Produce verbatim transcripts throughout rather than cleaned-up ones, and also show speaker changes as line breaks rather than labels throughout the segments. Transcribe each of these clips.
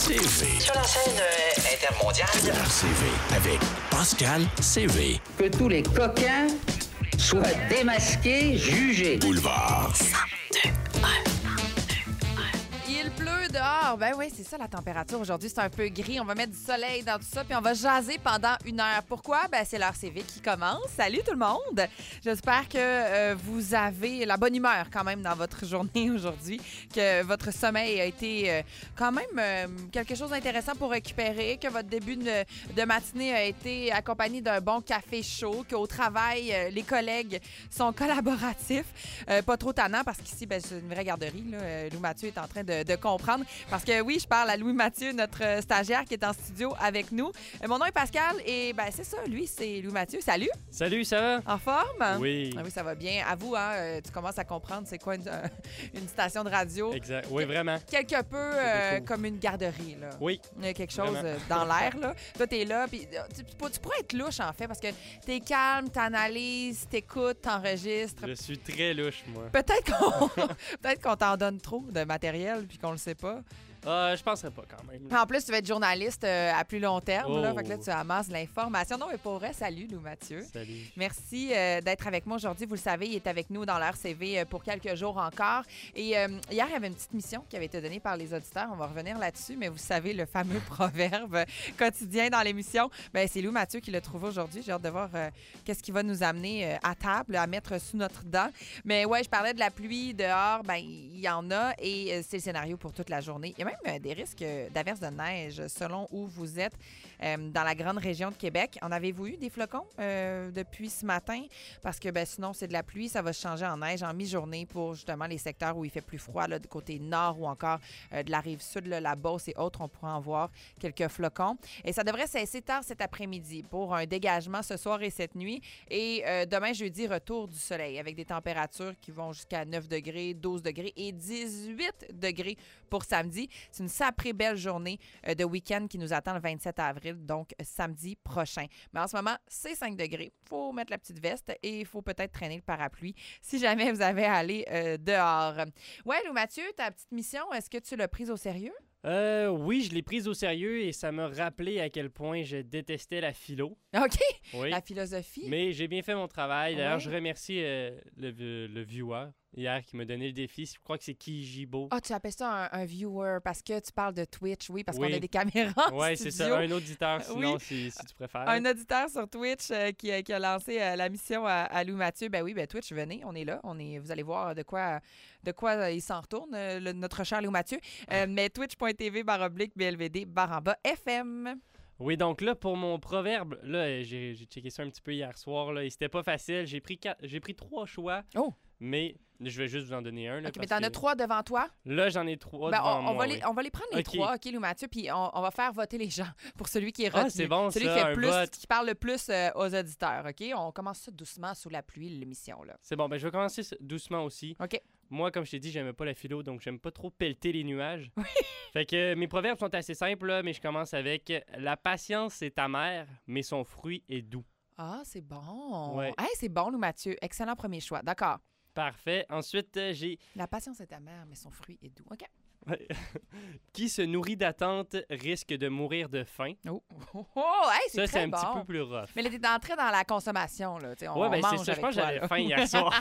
C V.
Sur la scène euh, intermondiale.
L'heure C V avec Pascal C V.
Que tous les coquins soient démasqués, jugés.
Boulevard.
Il pleut dehors. Ben oui, c'est ça la température aujourd'hui. C'est un peu gris. On va mettre du soleil dans tout ça puis on va jaser pendant une heure. Pourquoi? Ben c'est l'heure C V qui commence. Salut tout le monde! J'espère que euh, vous avez la bonne humeur quand même dans votre journée aujourd'hui, que votre sommeil a été euh, quand même euh, quelque chose d'intéressant pour récupérer, que votre début de, de matinée a été accompagné d'un bon café chaud, qu'au travail, euh, les collègues sont collaboratifs. Euh, pas trop tannants parce qu'ici, ben, c'est une vraie garderie. Là. Euh, Lou Mathieu est en train de, de comprendre. Parce que oui, je parle à Louis Mathieu, notre stagiaire qui est en studio avec nous. Euh, mon nom est Pascal et ben c'est ça, lui, c'est Louis Mathieu. Salut!
Salut, ça va?
En forme?
Oui.
Ah oui, ça va bien. Avoue, hein, euh, tu commences à comprendre c'est quoi une, euh, une station de radio.
Exact. Oui, vraiment.
Quelque peu euh,
cool.
comme une garderie, là.
Oui.
Il y a quelque chose
Vraiment.
euh, dans l'air, là. Toi, t'es là, puis euh, tu, tu pourrais être louche, en fait, parce que t'es calme, t'analyses, t'écoutes, t'enregistres.
Je suis très louche, moi.
Peut-être qu'on peut-être qu'on t'en donne trop de matériel puis qu'on le sait pas.
Euh, je penserais pas quand même.
En plus, tu vas être journaliste euh, à plus long terme.
Oh.
Là, fait que là, tu amasses l'information. Non, mais pour vrai, salut, Lou Mathieu.
Salut.
Merci euh, d'être avec moi aujourd'hui. Vous le savez, il est avec nous dans l'heure C V euh, pour quelques jours encore. Et euh, hier, il y avait une petite mission qui avait été donnée par les auditeurs. On va revenir là-dessus, mais vous savez, le fameux proverbe quotidien dans l'émission, ben, c'est Lou Mathieu qui l'a trouvé aujourd'hui. J'ai hâte de voir euh, qu'est-ce qui va nous amener euh, à table, à mettre sous notre dent. Mais ouais, je parlais de la pluie dehors. Ben, il y en a et euh, c'est le scénario pour toute la journée. Il y a même euh, des risques euh, d'averses de neige selon où vous êtes euh, dans la grande région de Québec. En avez-vous eu des flocons euh, depuis ce matin? Parce que ben, sinon, c'est de la pluie. Ça va se changer en neige en mi-journée pour justement les secteurs où il fait plus froid, là, du côté nord ou encore euh, de la rive sud, là, la Beauce et autres. On pourra en voir quelques flocons. Et ça devrait cesser tard cet après-midi pour un dégagement ce soir et cette nuit. Et euh, demain, jeudi, retour du soleil avec des températures qui vont jusqu'à neuf degrés, douze degrés et dix-huit degrés pour samedi. C'est une sacrée belle journée euh, de week-end qui nous attend le vingt-sept avril, donc samedi prochain. Mais en ce moment, c'est cinq degrés. Il faut mettre la petite veste et il faut peut-être traîner le parapluie si jamais vous avez à aller euh, dehors. Ouais, Lou Mathieu, ta petite mission, est-ce que tu l'as prise au sérieux?
Euh, oui, je l'ai prise au sérieux et ça m'a rappelé à quel point je détestais la philo.
OK.
Oui.
La philosophie.
Mais j'ai bien fait mon travail. D'ailleurs,
Ouais.
je remercie euh, le, le viewer hier qui m'a donné le défi. Je crois que c'est Kijibo.
Ah, tu appelles ça un, un viewer parce que tu parles de Twitch, oui, parce
Oui.
qu'on a des caméras en
Oui, c'est
studio.
ça. Un auditeur, sinon,
Oui.
si, si tu préfères.
Un auditeur sur Twitch euh, qui, a- qui a lancé euh, la mission à, à Lou Mathieu. Ben oui, ben Twitch, venez, on est là. On est, vous allez voir de quoi, de quoi euh, il s'en retourne, euh, le- notre cher Lou Mathieu. Euh, mais twitch.tv barre oblique B L V D barre en bas F M.
Oui, donc là, pour mon proverbe, là, j'ai, j'ai checké ça un petit peu hier soir, là, et c'était pas facile. J'ai pris, quatre, j'ai pris trois choix,
Oh!
mais je vais juste vous en donner un. Là,
OK, mais
parce
t'en as
que
trois devant toi?
Là, j'en ai trois
Ben,
devant
on, on
moi,
va
oui.
les, on va les prendre les
OK.
trois, OK, Lou Mathieu, puis on, on va faire voter les gens pour celui qui est
Ah,
retenu.
c'est bon,
celui
ça,
qui, fait
un
plus,
vote.
qui parle le plus euh, aux auditeurs, OK? On commence ça doucement sous la pluie, l'émission, là.
C'est bon, ben je vais commencer s- doucement aussi.
OK.
Moi, comme je t'ai dit, j'aimais pas la philo, donc j'aime pas trop pelleter les nuages. Fait que euh, mes proverbes sont assez simples, là, mais je commence avec « La patience est amère, mais son fruit est doux
Ah, c'est bon.
Ouais.
Hey, c'est bon, Lou Mathieu. Excellent premier choix. D'accord. ».
Parfait. Ensuite, euh, j'ai
La patience est amère, mais son fruit est doux. OK.
ouais. « Qui se nourrit d'attente risque de mourir de faim
Oh, oh, oh, hey, ». c'est
Ça,
très
c'est un
bon.
petit peu plus rough.
Mais là, t'es entré dans la consommation, là. T'sais, on,
Ouais, ben
on
c'est
mange
ça. Je
avec
pense que
toi,
j'avais
là.
faim hier soir.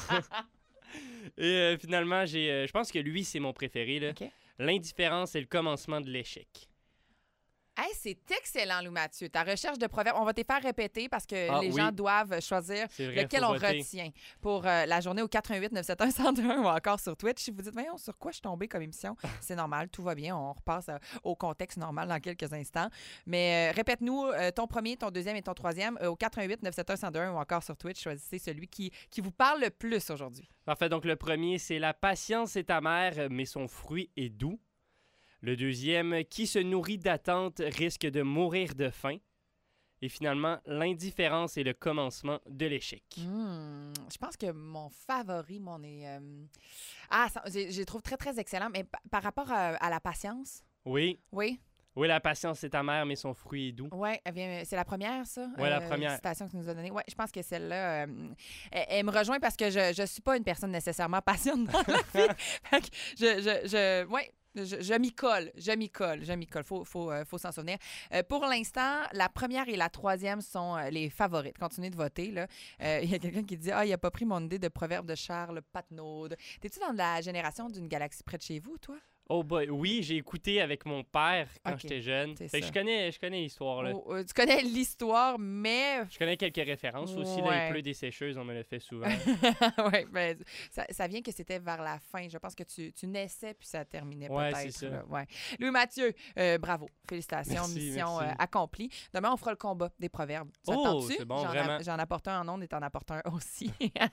Et euh, finalement, j'ai, euh, je pense que lui, c'est mon préféré. Là.
OK.
L'indifférence est le commencement de l'échec.
Hey, c'est excellent, Lou Mathieu. Ta recherche de proverbes, on va te les faire répéter parce que
Ah,
les
oui.
gens doivent choisir
C'est vrai,
lequel
faut
on
voter.
retient pour euh, la journée au quatre un huit neuf sept un un zéro deux un ou encore sur Twitch. Si vous dites, voyons, sur quoi je suis tombée comme émission, c'est normal, tout va bien. On repasse euh, au contexte normal dans quelques instants. Mais euh, répète-nous euh, ton premier, ton deuxième et ton troisième euh, au quatre un huit neuf sept un un zéro deux un ou encore sur Twitch. Choisissez celui qui, qui vous parle le plus aujourd'hui.
Parfait. Donc, le premier, c'est « La patience est amère, mais son fruit est doux ». Le deuxième, « Qui se nourrit d'attente risque de mourir de faim ». Et finalement, l'indifférence est le commencement de l'échec.
Hmm, je pense que mon favori, mon est... euh, Ah, ça, j'ai- je les trouve très, très excellent. Mais pa- par rapport à, à la patience,
Oui,
oui,
oui, la patience est amère, mais son fruit est doux.
oui, elle vient- c'est la première, ça?
Ouais, la première.
Citation que tu nous as donnée. Oui, je pense que celle-là, euh, elle, elle me rejoint parce que je ne suis pas une personne nécessairement passionnée dans la vie. Fait que je, je, je, ouais, Je, je m'y colle, je m'y colle, je m'y colle. Faut, faut, euh, faut s'en souvenir. Euh, pour l'instant, la première et la troisième sont euh, les favorites. Continuez de voter. Il euh, y a quelqu'un qui dit « Ah, il n'a pas pris mon idée de proverbe de Charles Patnaud. » T'es-tu dans la génération d'une galaxie près de chez vous, toi?
Oh boy, oui, j'ai écouté avec mon père quand
Ok,
j'étais jeune.
c'est
Fait que
ça.
je connais, je connais l'histoire, là.
Oh, euh, tu connais l'histoire, mais...
Je connais quelques références aussi. Là,
Ouais.
il pleut des sécheuses, on me le fait souvent.
oui, mais ça, ça vient que c'était vers la fin. Je pense que tu, tu naissais puis ça terminait
Ouais,
peut-être.
c'est ça.
là. Ouais. Louis-Mathieu, euh, bravo. Félicitations.
Merci,
mission
merci.
euh, accomplie. Demain, on fera le combat des proverbes. Ça te
Oh,
tente-tu?
c'est bon,
J'en,
vraiment.
j'en apporte un en ondes et t'en apportes un aussi.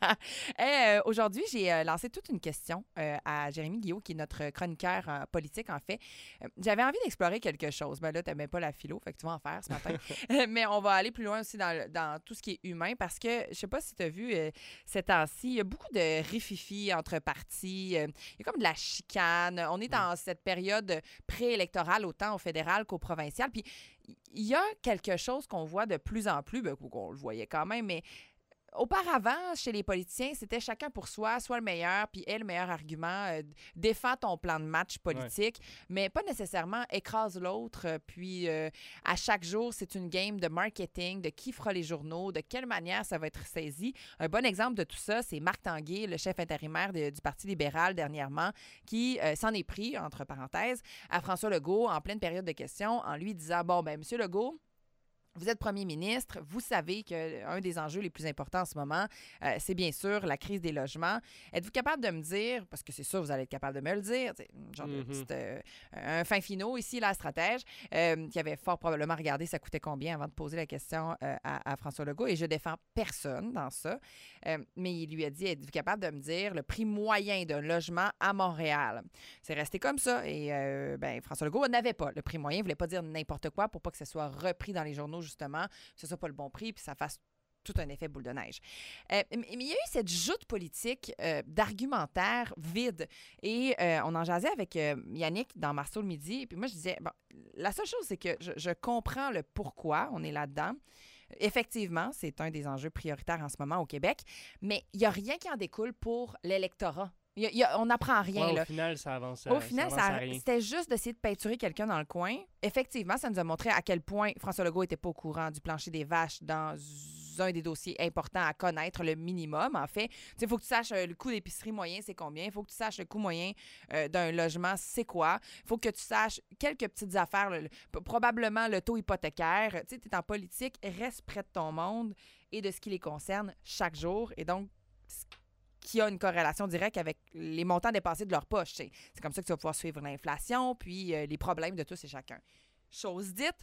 Et, euh, aujourd'hui, j'ai euh, lancé toute une question euh, à Jérémy Guillot, qui est notre chroniqueur euh, politique, en fait. Euh, j'avais envie d'explorer quelque chose. Ben là, t'aimais pas la philo, fait que tu vas en faire ce matin. Mais on va aller plus loin aussi dans, le- dans tout ce qui est humain, parce que je sais pas si tu as vu euh, ces temps-ci, il y a beaucoup de rififi entre partis. euh, il y a comme de la chicane. On est dans cette période préélectorale, autant au fédéral qu'au provincial. Puis il y a quelque chose qu'on voit de plus en plus, ben, qu'on le voyait quand même, mais auparavant, chez les politiciens, c'était chacun pour soi, soit le meilleur, puis est le meilleur argument, euh, défend ton plan de match politique, mais pas nécessairement écrase l'autre. euh, Puis euh, à chaque jour, c'est une game de marketing, de qui fera les journaux, de quelle manière ça va être saisi. Un bon exemple de tout ça, c'est Marc Tanguay, le chef intérimaire de- du Parti libéral dernièrement, qui euh, s'en est pris, entre parenthèses, à François Legault en pleine période de questions, en lui disant, bon, ben Monsieur Legault, vous êtes premier ministre, vous savez qu'un des enjeux les plus importants en ce moment, euh, c'est bien sûr la crise des logements. Êtes-vous capable de me dire, parce que c'est sûr, vous allez être capable de me le dire, tu sais, genre de
Mhm.
petite, euh, un fin finot ici, la stratège, euh, qui avait fort probablement regardé ça coûtait combien avant de poser la question euh, à, à François Legault, et je défends personne dans ça. Euh, mais il lui a dit, êtes-vous capable de me dire le prix moyen d'un logement à Montréal? C'est resté comme ça, et euh, ben, François Legault n'avait pas le prix moyen, il ne voulait pas dire n'importe quoi pour pas que ce soit repris dans les journaux, justement, que ce soit pas le bon prix, puis ça fasse tout un effet boule de neige. Euh, mais mais il y a eu cette joute politique euh, d'argumentaire vide. Et euh, on en jasait avec euh, Yannick dans Marceau le midi. Et puis moi, je disais, bon, la seule chose, c'est que je, je comprends le pourquoi on est là-dedans. Effectivement, c'est un des enjeux prioritaires en ce moment au Québec, mais il n'y a rien qui en découle pour l'électorat. Il y a- il y a- on n'apprend rien,
Ouais,
là.
au final, ça avance,
Au
ça
final,
avance
ça-
à rien.
c'était juste d'essayer de peinturer quelqu'un dans le coin. Effectivement, ça nous a montré à quel point François Legault n'était pas au courant du plancher des vaches dans un des dossiers importants à connaître, le minimum, en fait. Il faut que tu saches euh, le coût d'épicerie moyen, c'est combien. Il faut que tu saches le coût moyen euh, d'un logement, c'est quoi. Il faut que tu saches quelques petites affaires, le- le- p- probablement le taux hypothécaire. Tu es en politique, reste près de ton monde et de ce qui les concerne chaque jour. Et donc, qui a une corrélation directe avec les montants dépensés de leur poche. C'est c'est comme ça que tu vas pouvoir suivre l'inflation, puis euh, les problèmes de tous et chacun. Chose dite,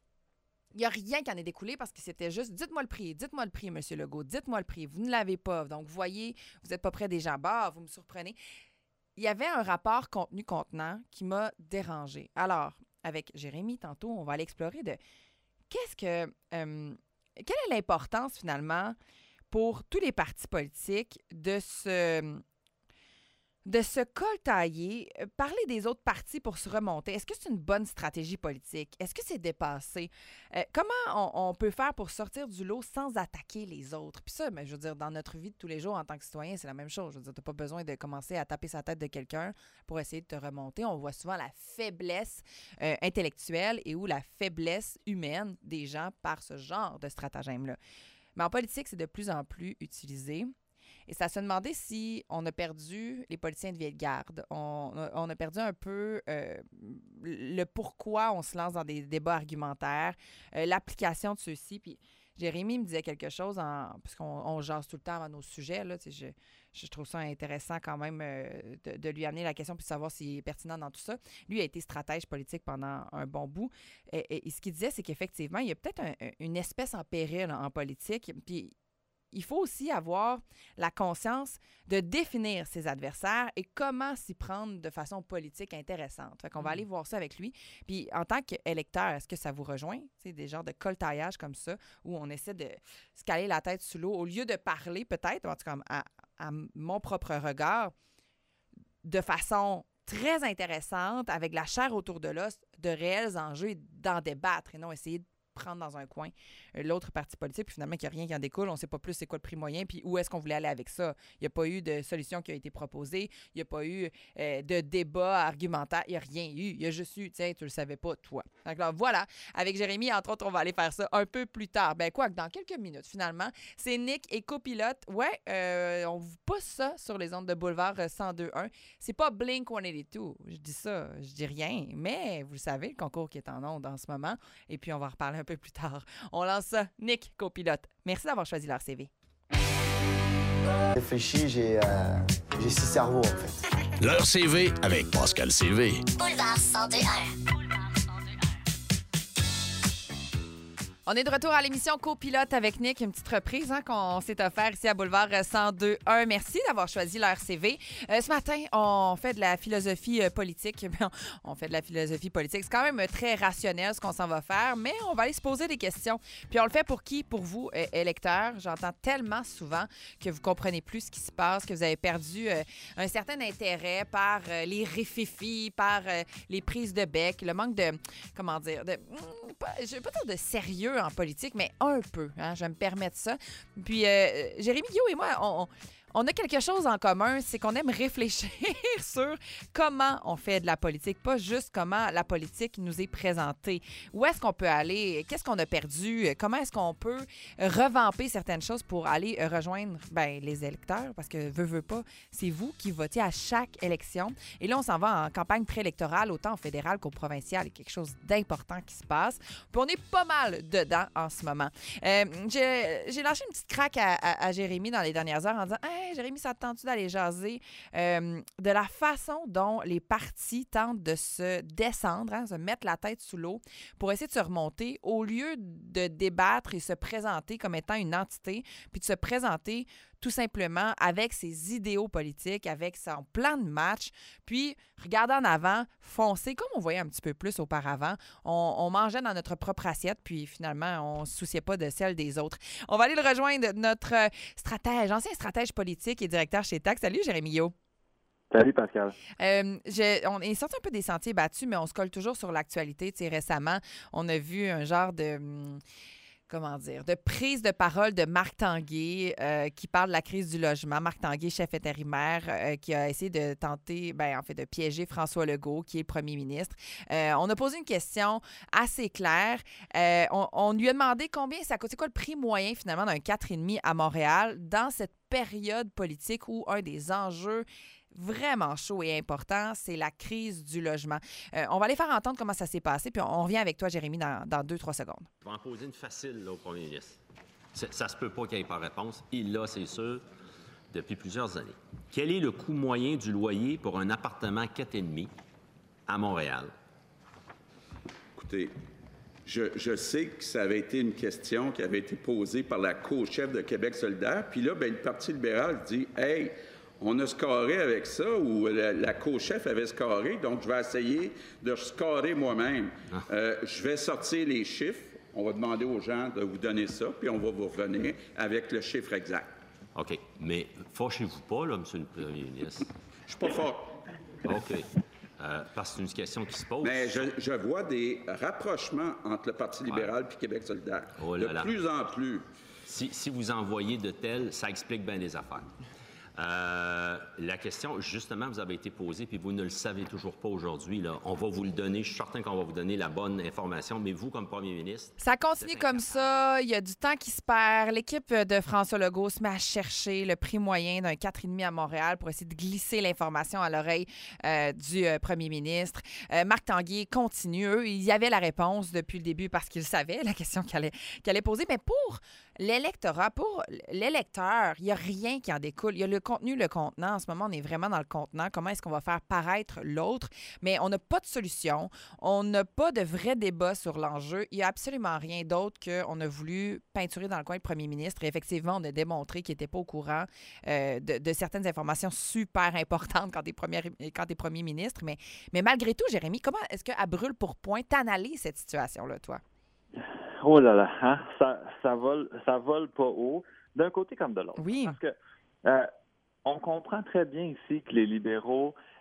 il n'y a rien qui en est découlé parce que c'était juste « dites-moi le prix, dites-moi le prix, M. Legault, dites-moi le prix, vous ne l'avez pas, donc vous voyez, vous n'êtes pas près des gens, bah, vous me surprenez ». Il y avait un rapport contenu-contenant qui m'a dérangée. Alors, avec Jérémy, tantôt, on va aller explorer de qu'est-ce que... euh, quelle est l'importance, finalement, pour tous les partis politiques de se, de se coltailler, euh, parler des autres partis pour se remonter. Est-ce que c'est une bonne stratégie politique? Est-ce que c'est dépassé? Euh, comment on, on peut faire pour sortir du lot sans attaquer les autres? Puis ça, ben, je veux dire, dans notre vie de tous les jours en tant que citoyen, c'est la même chose. Je veux dire, tu n'as pas besoin de commencer à taper sa tête de quelqu'un pour essayer de te remonter. On voit souvent la faiblesse euh, intellectuelle et ou la faiblesse humaine des gens par ce genre de stratagème-là. Mais en politique, c'est de plus en plus utilisé. Et ça se demandait si on a perdu les politiciens de vieille garde. On, on a perdu un peu euh, le pourquoi on se lance dans des débats argumentaires, euh, l'application de ceux-ci. Puis Jérémy me disait quelque chose, en, parce qu'on on jase tout le temps avant nos sujets. Là, je, je trouve ça intéressant quand même euh, de, de lui amener la question puis de savoir s'il est pertinent dans tout ça. Lui a été stratège politique pendant un bon bout. Et, et, et ce qu'il disait, c'est qu'effectivement, il y a peut-être un, une espèce en péril en politique. Puis il faut aussi avoir la conscience de définir ses adversaires et comment s'y prendre de façon politique intéressante. Fait qu'on va aller voir ça avec lui. Puis en tant qu'électeur, est-ce que ça vous rejoint? C'est des genres de coltaillage comme ça où on essaie de se caler la tête sous l'eau au lieu de parler peut-être, en tout cas à, à mon propre regard, de façon très intéressante, avec la chair autour de l'os, de réels enjeux et d'en débattre et non essayer de prendre dans un coin euh, l'autre parti politique, puis finalement, qu'il n'y a rien qui en découle. On ne sait pas plus c'est quoi le prix moyen, puis où est-ce qu'on voulait aller avec ça. Il n'y a pas eu de solution qui a été proposée. Il n'y a pas eu euh, de débat argumentaire. Il n'y a rien eu. Il y a juste eu, tiens, tu le savais pas, toi. Donc là, voilà. Avec Jérémy, entre autres, on va aller faire ça un peu plus tard. Ben quoi, dans quelques minutes, finalement, c'est Nick et copilote. Ouais, euh, on vous pousse ça sur les ondes de Boulevard cent deux point un. C'est pas Blink cent quatre-vingt-deux. Je dis ça, je dis rien, mais vous le savez, le concours qui est en ondes en ce moment. Et puis, on va en reparler un peu plus tard. On lance ça. Nick, copilote. Merci d'avoir choisi leur C V.
Réfléchi, j'ai euh, j'ai six cerveaux, en fait.
Leur C V avec Pascal C V.
Boulevard cent deux point un.
On est de retour à l'émission Copilote avec Nick, une petite reprise hein, qu'on s'est offert ici à Boulevard cent deux point un. Merci d'avoir choisi leur C V. Euh, ce matin, on fait de la philosophie euh, politique. On fait de la philosophie politique. C'est quand même très rationnel ce qu'on s'en va faire, mais on va aller se poser des questions. Puis on le fait pour qui? Pour vous, euh, électeurs. J'entends tellement souvent que vous comprenez plus ce qui se passe, que vous avez perdu euh, un certain intérêt par euh, les réfifis, par euh, les prises de bec, le manque de, comment dire, de, hmm, pas, je vais pas dire de sérieux en politique, mais un peu. Hein, je vais me permettre ça. Puis, euh, Jérémy Guillaume et moi, on, on, on a quelque chose en commun, c'est qu'on aime réfléchir sur comment on fait de la politique, pas juste comment la politique nous est présentée. Où est-ce qu'on peut aller? Qu'est-ce qu'on a perdu? Comment est-ce qu'on peut revamper certaines choses pour aller rejoindre ben, les électeurs? Parce que, veut, veut pas, c'est vous qui votez à chaque élection. Et là, on s'en va en campagne préélectorale, autant au fédéral qu'au provincial. Il y a quelque chose d'important qui se passe. Puis on est pas mal dedans en ce moment. Euh, j'ai, j'ai lâché une petite craque à, à, à Jérémy dans les dernières heures en disant hey, « Hey, Jérémy, ça te tente-tu d'aller jaser euh, de la façon dont les partis tentent de se descendre, hein, se mettre la tête sous l'eau pour essayer de se remonter au lieu de débattre et se présenter comme étant une entité, puis de se présenter tout simplement avec ses idéaux politiques, avec son plan de match, puis regarder en avant, foncer, comme on voyait un petit peu plus auparavant. On, on mangeait dans notre propre assiette, puis finalement, on ne se souciait pas de celle des autres. On va aller le rejoindre, notre stratège, ancien stratège politique et directeur chez T A C. Salut, Jérémy Guillaume.
Salut, Pascal.
Euh, je, on est sorti un peu des sentiers battus, mais on se colle toujours sur l'actualité. Tu sais, récemment, on a vu un genre de... Hum, comment dire, de prise de parole de Marc Tanguay euh, qui parle de la crise du logement. Marc Tanguay, chef intérimaire, euh, qui a essayé de tenter, ben, en fait, de piéger François Legault, qui est le premier ministre. Euh, on a posé une question assez claire. Euh, on, on lui a demandé combien ça coûte. C'est quoi le prix moyen, finalement, d'un quatre virgule cinq à Montréal dans cette période politique où un des enjeux vraiment chaud et important, c'est la crise du logement. Euh, on va aller faire entendre comment ça s'est passé, puis on, on revient avec toi, Jérémy, dans, dans deux, trois secondes.
Je vais en poser une facile là, au premier ministre. C'est, ça se peut pas qu'il n'y ait pas de réponse. Il l'a, c'est sûr, depuis plusieurs années. Quel est le coût moyen du loyer pour un appartement quatre virgule cinq à Montréal?
Écoutez, je, je sais que ça avait été une question qui avait été posée par la co-chef de Québec solidaire, puis là, bien, le Parti libéral dit « Hey, on a scoré avec ça, ou la, la co-chef avait scoré, donc je vais essayer de scorer moi-même. Ah. Euh, je vais sortir les chiffres, on va demander aux gens de vous donner ça, puis on va vous revenir avec le chiffre exact. »
OK, mais fâchez-vous pas, là, M. le Premier ministre.
Je suis pas fort.
OK. Euh, parce que c'est une question qui se pose.
Mais je, je vois des rapprochements entre le Parti libéral et Québec solidaire.
Oh là
de
là.
plus en plus.
Si, si vous en voyez de tels, ça explique bien des affaires. Euh, la question, justement, vous avez été posée, puis vous ne le savez toujours pas aujourd'hui. Là. On va vous le donner. Je suis certain qu'on va vous donner la bonne information, mais vous, comme premier ministre...
Ça continue comme ça. Il y a du temps qui se perd. L'équipe de François Legault se met à chercher le prix moyen d'un quatre virgule cinq à Montréal pour essayer de glisser l'information à l'oreille euh, du euh, premier ministre. Euh, Marc Tanguay continue. Eux, il y avait la réponse depuis le début parce qu'il savait la question qu'il allait, qu'il allait poser. Mais pour l'électorat, pour l'électeur, il n'y a rien qui en découle. Il y a le contenu, le contenant. En ce moment, on est vraiment dans le contenant. Comment est-ce qu'on va faire paraître l'autre? Mais on n'a pas de solution. On n'a pas de vrai débat sur l'enjeu. Il n'y a absolument rien d'autre qu'on a voulu peinturer dans le coin le premier ministre. Et effectivement, on a démontré qu'il n'était pas au courant euh, de, de certaines informations super importantes quand tu es premier, quand tu es premier ministre. Mais, mais malgré tout, Jérémy, comment est-ce qu'à brûle pour point, tu analyses cette situation-là, toi?
Oh là là, hein? ça, ça, vole, ça vole pas haut, d'un côté comme de l'autre.
Oui.
Parce que euh, on comprend très bien ici que les libéraux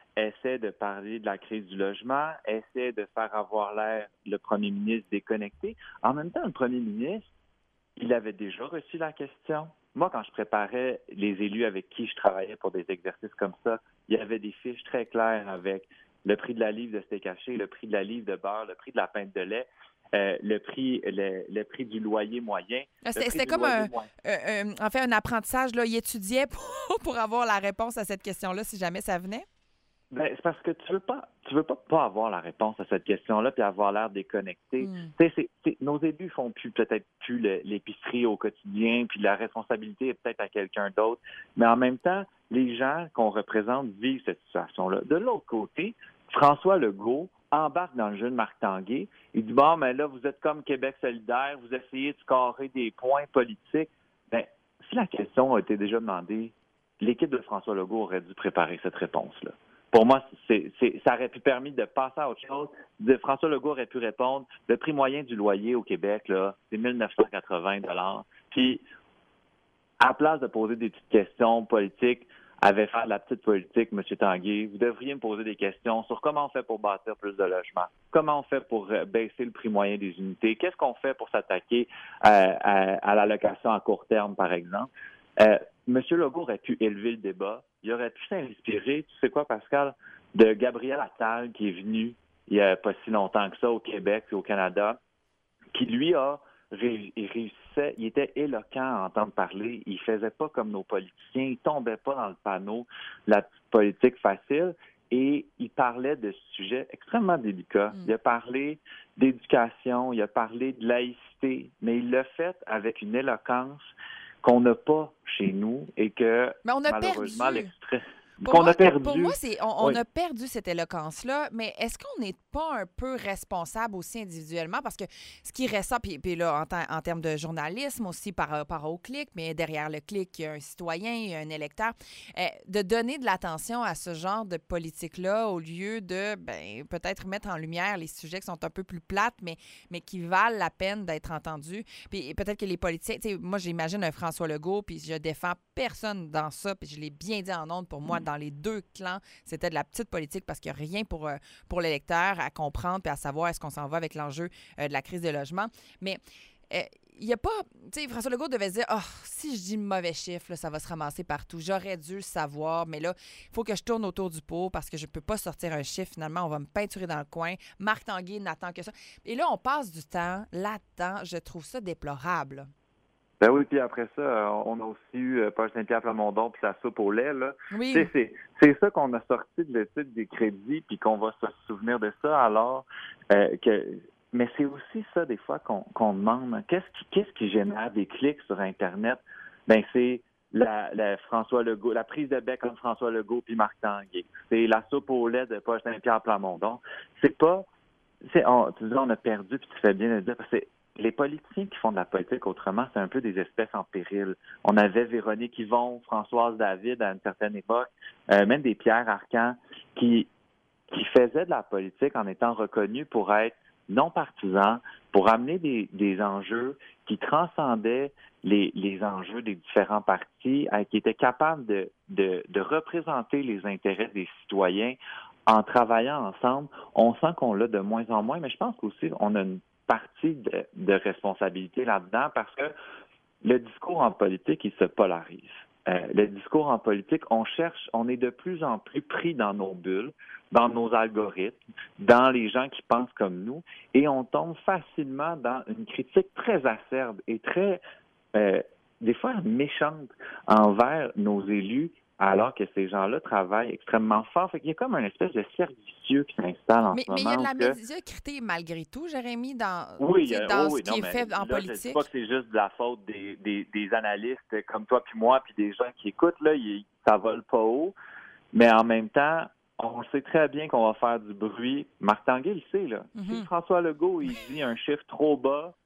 essaie de parler de la crise du logement, essaie de faire avoir l'air le premier ministre déconnecté. En même temps, le premier ministre, il avait déjà reçu la question. Moi, quand je préparais les élus avec qui je travaillais pour des exercices comme ça, il y avait des fiches très claires avec le prix de la livre de steak haché, le prix de la livre de beurre, le prix de la pinte de lait, euh, le prix le, le prix du loyer moyen.
C'était, c'était comme un, euh, euh, en fait, un apprentissage. Là. Il étudiait pour, pour avoir la réponse à cette question-là, si jamais ça venait?
Ben, c'est parce que tu veux pas tu veux pas pas avoir la réponse à cette question-là puis avoir l'air déconnecté.
Mm.
Tu sais, c'est, c'est, nos élus font plus peut-être plus le, l'épicerie au quotidien, puis la responsabilité est peut-être à quelqu'un d'autre. Mais en même temps, les gens qu'on représente vivent cette situation-là. De l'autre côté, François Legault embarque dans le jeu de Marc Tanguay. Il dit bon, mais là, vous êtes comme Québec solidaire, vous essayez de scorer des points politiques. Ben, si la question a été déjà demandée, l'équipe de François Legault aurait dû préparer cette réponse-là. Pour moi, c'est, c'est, ça aurait pu permettre de passer à autre chose. De, François Legault aurait pu répondre, le prix moyen du loyer au Québec, là, c'est mille neuf cent quatre-vingts dollars. Puis, à la place de poser des petites questions politiques, avait fait de la petite politique, M. Tanguay, vous devriez me poser des questions sur comment on fait pour bâtir plus de logements, comment on fait pour euh, baisser le prix moyen des unités, qu'est-ce qu'on fait pour s'attaquer à, à, à la location à court terme, par exemple. Euh, M. Legault aurait pu élever le débat. Il aurait pu s'inspirer, tu sais quoi, Pascal, de Gabriel Attal, qui est venu il n'y a pas si longtemps que ça au Québec et au Canada, qui, lui, a ré- il réussissait, il était éloquent à entendre parler. Il faisait pas comme nos politiciens. Il tombait pas dans le panneau de la petite politique facile. Et il parlait de sujets extrêmement délicats. Mm. Il a parlé d'éducation, il a parlé de laïcité, mais il l'a fait avec une éloquence qu'on n'a pas chez nous et que
mais on a
malheureusement
perdu.
l'extrait
Pour
qu'on
moi,
a perdu.
Pour moi, c'est, on, on
oui.
a perdu cette éloquence-là, mais est-ce qu'on n'est pas un peu responsable aussi individuellement? Parce que ce qui ressort, puis, puis là, en, temps, en termes de journalisme aussi, par rapport au clic, mais derrière le clic, il y a un citoyen, il y a un électeur, euh, de donner de l'attention à ce genre de politique-là au lieu de, ben, peut-être mettre en lumière les sujets qui sont un peu plus plates, mais, mais qui valent la peine d'être entendus. Puis peut-être que les politiciens, tu sais, moi, j'imagine un François Legault, puis je défends personne dans ça, puis je l'ai bien dit en ondes pour moi, dans les deux clans, c'était de la petite politique parce qu'il n'y a rien pour, euh, pour l'électeur à comprendre et à savoir est-ce qu'on s'en va avec l'enjeu euh, de la crise de logement. Mais euh, il n'y a pas... Tu sais, François Legault devait se dire « Oh, si je dis mauvais chiffre, là, ça va se ramasser partout. J'aurais dû le savoir, mais là, il faut que je tourne autour du pot parce que je ne peux pas sortir un chiffre. Finalement, on va me peinturer dans le coin. Marc Tanguay n'attend que ça. » Et là, on passe du temps là-dedans. Je trouve ça déplorable.
Ben oui, puis après ça, on a aussi eu Paul Saint-Pierre Plamondon puis sa soupe au lait, là.
Oui.
C'est, c'est, c'est ça qu'on a sorti de l'étude des crédits puis qu'on va se souvenir de ça alors euh, que... Mais c'est aussi ça, des fois, qu'on, qu'on demande. Qu'est-ce qui, qu'est-ce qui génère des clics sur Internet? Ben c'est la, la François Legault, la prise de bec entre François Legault puis Marc Tanguay. C'est la soupe au lait de Paul Saint-Pierre Plamondon. C'est pas... C'est, on, tu dis, on a perdu, puis tu fais bien de le dire, parce que les politiciens qui font de la politique autrement, c'est un peu des espèces en péril. On avait Véronique Yvon, Françoise David à une certaine époque, euh, même des Pierre Arcan qui, qui faisaient de la politique en étant reconnus pour être non partisans, pour amener des, des enjeux qui transcendaient les, les enjeux des différents partis, euh, qui étaient capables de, de, de représenter les intérêts des citoyens en travaillant ensemble. On sent qu'on l'a de moins en moins, mais je pense qu'aussi on a une partie de, de responsabilité là-dedans parce que le discours en politique, il se polarise. Euh, le discours en politique, on cherche, on est de plus en plus pris dans nos bulles, dans nos algorithmes, dans les gens qui pensent comme nous, et on tombe facilement dans une critique très acerbe et très, euh, des fois, méchante envers nos élus, alors que ces gens-là travaillent extrêmement fort. Fait qu'il y a comme une espèce de cercle vicieux qui s'installe en
mais,
ce moment.
Mais il y a de la
que...
médiocrité malgré tout, Jérémy, dans,
oui,
dans
oh,
ce
oui,
qui
non,
est
mais
fait en
là,
politique.
Je ne dis pas que c'est juste de la faute des, des, des analystes comme toi puis moi puis des gens qui écoutent. Là, ils, ça vole pas haut. Mais en même temps, on sait très bien qu'on va faire du bruit. Marc Tanguay le sait. Là.
Mm-hmm.
Si François Legault il dit un chiffre trop bas,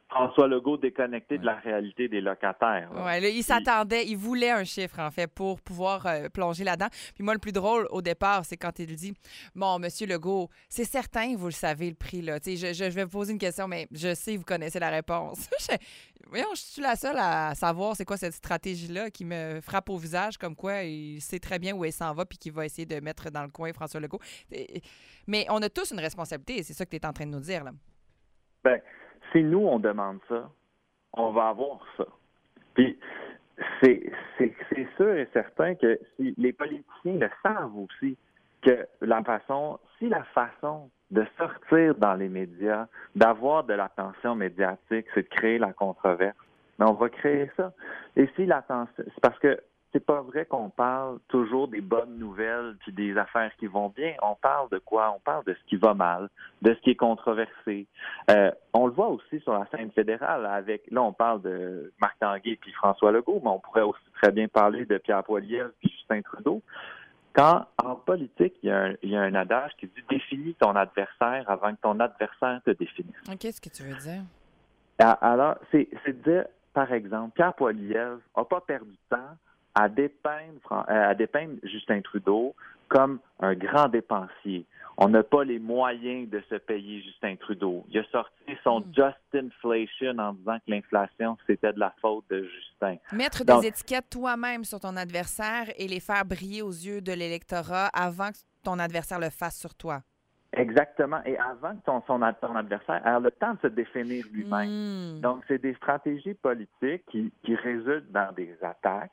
François Legault déconnecté ouais. de la réalité des locataires.
Oui, il s'attendait, il voulait un chiffre, en fait, pour pouvoir euh, plonger là-dedans. Puis moi, le plus drôle, au départ, c'est quand il dit « Bon, Monsieur Legault, c'est certain, vous le savez, le prix, là. Tu sais, je, je vais vous poser une question, mais je sais, vous connaissez la réponse. » Voyons, je suis la seule à savoir c'est quoi cette stratégie-là qui me frappe au visage, comme quoi il sait très bien où il s'en va puis qu'il va essayer de mettre dans le coin François Legault. Mais on a tous une responsabilité, et c'est ça que tu es en train de nous dire, là.
Bien, si nous, on demande ça, on va avoir ça. Puis, c'est, c'est, c'est sûr et certain que si les politiciens le savent aussi, que la façon, si la façon de sortir dans les médias, d'avoir de l'attention médiatique, c'est de créer la controverse, mais on va créer ça. Et si l'attention, c'est parce que c'est pas vrai qu'on parle toujours des bonnes nouvelles puis des affaires qui vont bien. On parle de quoi? On parle de ce qui va mal, de ce qui est controversé. Euh, on le voit aussi sur la scène fédérale avec, là, on parle de Marc Tanguay puis François Legault, mais on pourrait aussi très bien parler de Pierre Poilievre puis Justin Trudeau. Quand, en politique, il y, a un, il y a un adage qui dit « définis ton adversaire avant que ton adversaire te définisse ».
Qu'est-ce que tu veux dire?
Alors, c'est, c'est de dire, par exemple, Pierre Poilievre n'a pas perdu de temps à dépeindre, à dépeindre Justin Trudeau comme un grand dépensier. On n'a pas les moyens de se payer Justin Trudeau. Il a sorti son mm. Justinflation en disant que l'inflation, c'était de la faute de Justin.
Mettre
Donc,
des étiquettes toi-même sur ton adversaire et les faire briller aux yeux de l'électorat avant que ton adversaire le fasse sur toi.
Exactement. Et avant que ton, son, ton adversaire ait le temps de se définir lui-même. Mm. Donc, c'est des stratégies politiques qui, qui résultent dans des attaques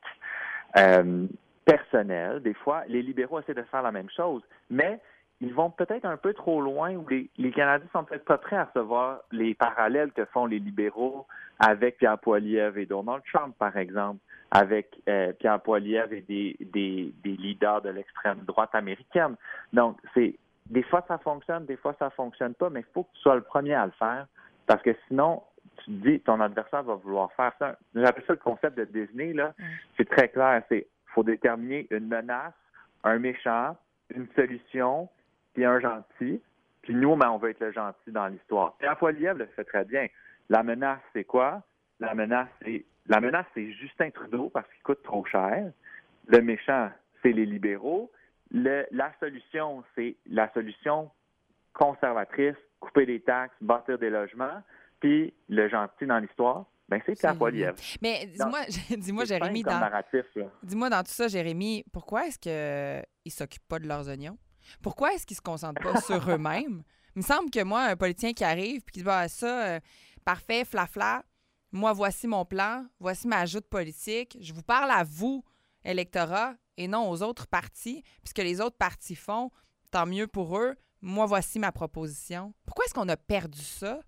euh, personnelles. Des fois, les libéraux essaient de faire la même chose, mais ils vont peut-être un peu trop loin où les, les Canadiens sont peut-être pas prêts à recevoir les parallèles que font les libéraux avec Pierre Poilievre et Donald Trump, par exemple, avec euh, Pierre Poilievre et des, des, des leaders de l'extrême droite américaine. Donc, c'est des fois ça fonctionne, des fois ça fonctionne pas, mais il faut que tu sois le premier à le faire, parce que sinon, tu te dis, ton adversaire va vouloir faire ça. J'appelle ça le concept de Disney, là. Mm. C'est très clair, c'est faut déterminer une menace, un méchant, une solution, puis un gentil. Puis nous, ben, on veut être le gentil dans l'histoire. Pierre Poilievre le fait très bien. La menace, c'est quoi? La menace, c'est la menace, c'est Justin Trudeau parce qu'il coûte trop cher. Le méchant, c'est les libéraux. Le, la solution, c'est la solution conservatrice, couper des taxes, bâtir des logements. Puis le gentil dans l'histoire, ben c'est Pierre Poilievre.
Mais dis-moi, donc, dis-moi Jérémy, dans,
narratif,
dis-moi dans tout ça, Jérémy, pourquoi est-ce qu'ils ne s'occupent pas de leurs oignons? Pourquoi est-ce qu'ils ne se concentrent pas sur eux-mêmes? Il me semble que moi, un politicien qui arrive et qui dit bah, « ça, euh, parfait, flafla, moi, voici mon plan, voici ma joute politique, je vous parle à vous, électorat, et non aux autres partis, puis ce que les autres partis font, tant mieux pour eux, moi, voici ma proposition. » Pourquoi est-ce qu'on a perdu ça?